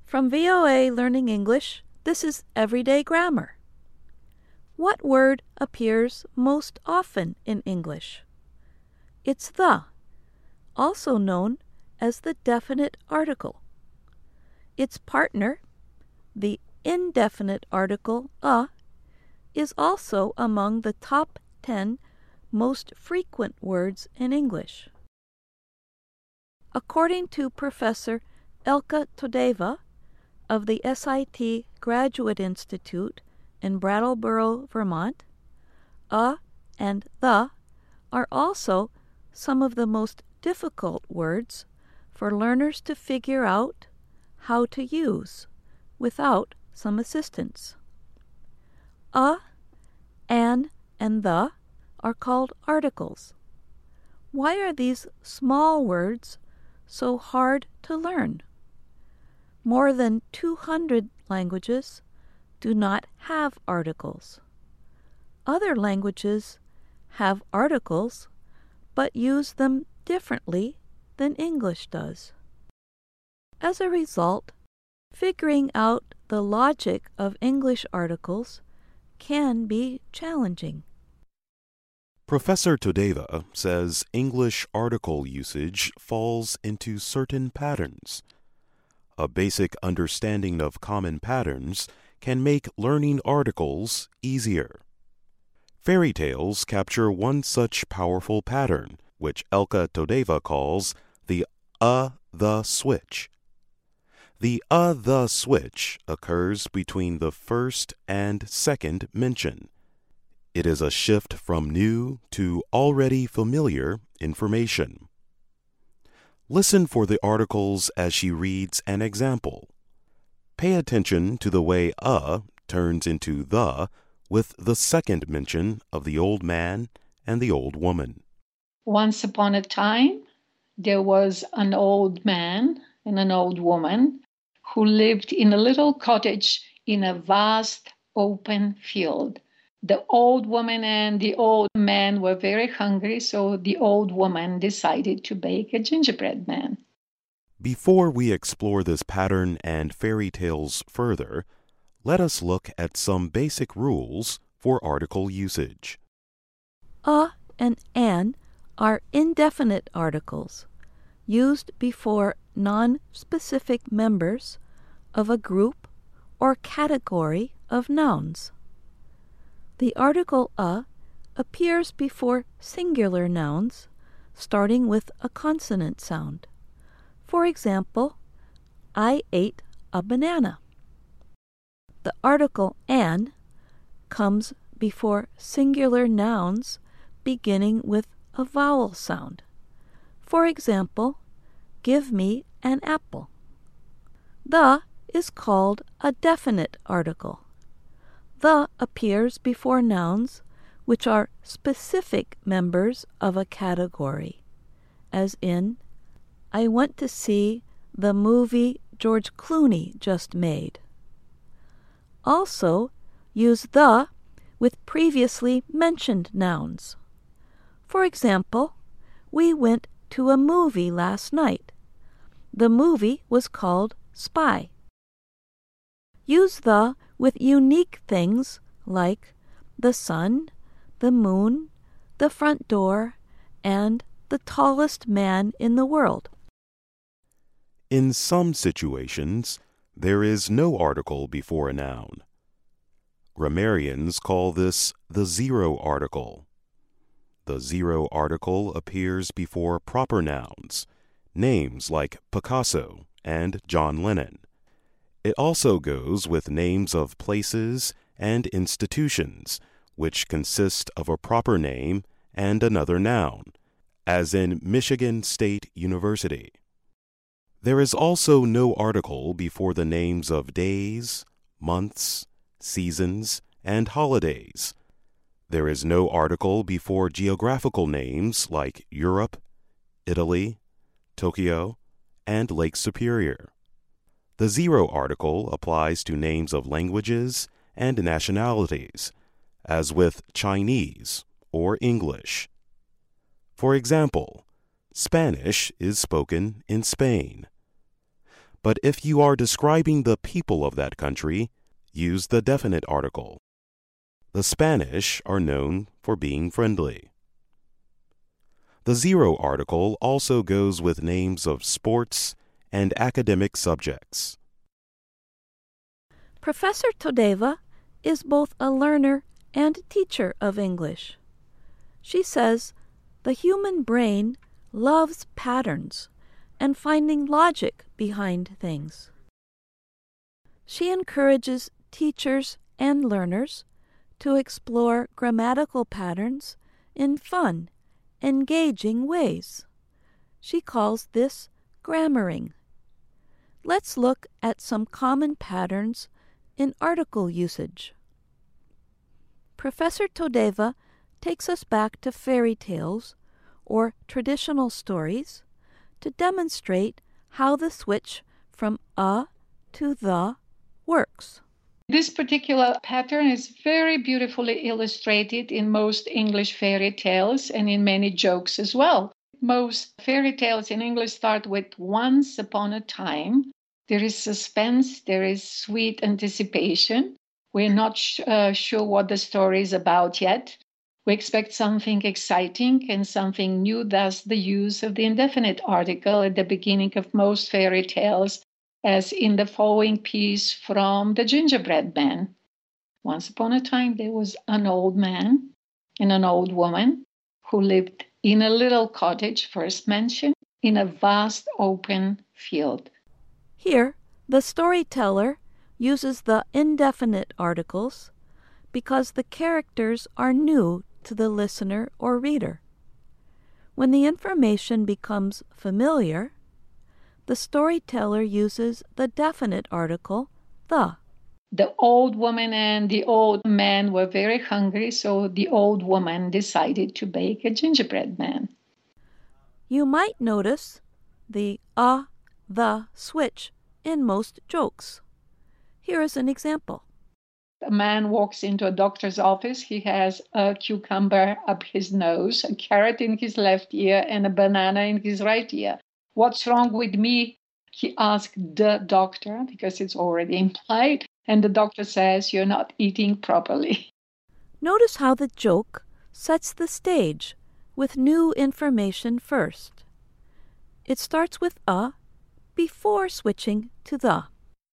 From VOA Learning English, this is Everyday Grammar. What word appears most often in English? It's the, also known as the definite article. Its partner, the indefinite article a, is also among the top 10 most frequent words in English. According to Professor Elke Todeva of the SIT Graduate Institute in Brattleboro, Vermont, a and the are also some of the most difficult words for learners to figure out how to use without some assistance. A, an, and the are called articles. Why are these small words so hard to learn? More than 200 languages do not have articles. Other languages have articles, but use them differently than English does. As a result, figuring out the logic of English articles can be challenging. Professor Todeva says English article usage falls into certain patterns. A basic understanding of common patterns can make learning articles easier. Fairy tales capture one such powerful pattern, which Elke Todeva calls the the switch. The the switch occurs between the first and second mention. It is a shift from new to already familiar information. Listen for the articles as she reads an example. Pay attention to the way turns into the with the second mention of the old man and the old woman. Once upon a time, there was an old man and an old woman who lived in a little cottage in a vast open field. The old woman and the old man were very hungry, so the old woman decided to bake a gingerbread man. Before we explore this pattern and fairy tales further, let us look at some basic rules for article usage. A and an are indefinite articles used before non-specific members of a group or category of nouns. The article a appears before singular nouns, starting with a consonant sound. For example, I ate a banana. The article an comes before singular nouns beginning with a vowel sound. For example, give me an apple. The is called a definite article. The appears before nouns which are specific members of a category, as in, I went to see the movie George Clooney just made. Also, use the with previously mentioned nouns. For example, we went to a movie last night. The movie was called Spy. Use the with unique things like the sun, the moon, the front door, and the tallest man in the world. In some situations, there is no article before a noun. Grammarians call this the zero article. The zero article appears before proper nouns, names like Picasso and John Lennon. It also goes with names of places and institutions, which consist of a proper name and another noun, as in Michigan State University. There is also no article before the names of days, months, seasons, and holidays. There is no article before geographical names like Europe, Italy, Tokyo, and Lake Superior. The zero article applies to names of languages and nationalities, as with Chinese or English. For example, Spanish is spoken in Spain. but if you are describing the people of that country, use the definite article. The Spanish are known for being friendly. The zero article also goes with names of sports and academic subjects. Professor Todeva is both a learner and teacher of English. She says the human brain loves patterns and finding logic behind things. She encourages teachers and learners to explore grammatical patterns in fun, engaging ways. She calls this grammaring. Let's look at some common patterns in article usage. Professor Todeva takes us back to fairy tales or traditional stories to demonstrate how the switch from a to the works. This particular pattern is very beautifully illustrated in most English fairy tales and in many jokes as well. Most fairy tales in English start with once upon a time. There is suspense, there is sweet anticipation. We're not sure what the story is about yet. We expect something exciting and something new, thus the use of the indefinite article at the beginning of most fairy tales, as in the following piece from The Gingerbread Man. Once upon a time, there was an old man and an old woman who lived in a little cottage, first mentioned, in a vast open field. Here, the storyteller uses the indefinite articles because the characters are new to the listener or reader. When the information becomes familiar, the storyteller uses the definite article, the. The old woman and the old man were very hungry, so the old woman decided to bake a gingerbread man. You might notice the the switch in most jokes. Here is an example. A man walks into a doctor's office. He has a cucumber up his nose, a carrot in his left ear, and a banana in his right ear. What's wrong with me? He asked the doctor, because it's already implied. And the doctor says, you're not eating properly. Notice how the joke sets the stage with new information first. It starts with a before switching to the.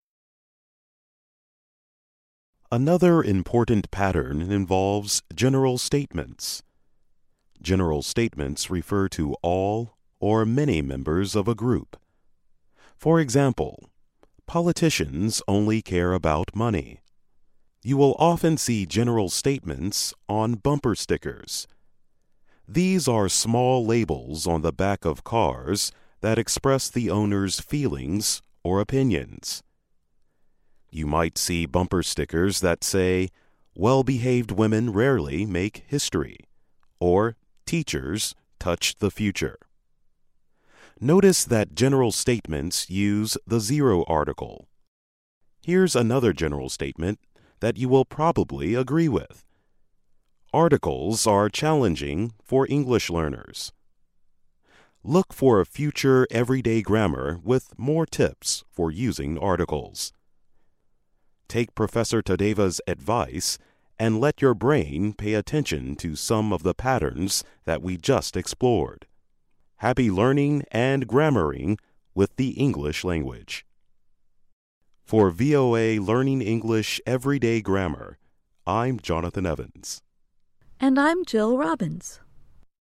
Another important pattern involves general statements. General statements refer to all or many members of a group. For example, politicians only care about money. You will often see general statements on bumper stickers. These are small labels on the back of cars that express the owner's feelings or opinions. You might see bumper stickers that say, "Well-behaved women rarely make history," or "Teachers touch the future." Notice that general statements use the zero article. Here's another general statement that you will probably agree with. Articles are challenging for English learners. Look for a future everyday grammar with more tips for using articles. Take Professor Todeva's advice and let your brain pay attention to some of the patterns that we just explored. Happy learning and grammaring with the English language. For VOA Learning English Everyday Grammar, I'm Jonathan Evans. And I'm Jill Robbins.